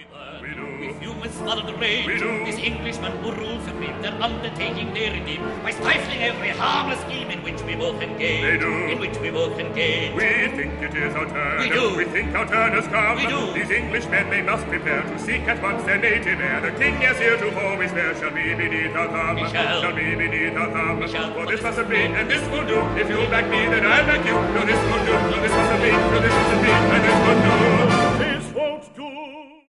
We do. We fume with smothered rage. We do. This Englishman who rules supreme, their undertaking they redeem by stifling every harmless scheme in which we both engage. They do. In which we both engage. We think it is our turn. We do. We think our turn has come. We do. These Englishmen, they must prepare to seek at once their native air. The king has heretofore we swear shall be beneath our thumb. He shall. be beneath our thumb. He shall. For this mustn't be, and this will do. If you'll back me, then I'll back you. No, this will do. No, this mustn't be. No, this mustn't be, and this will do.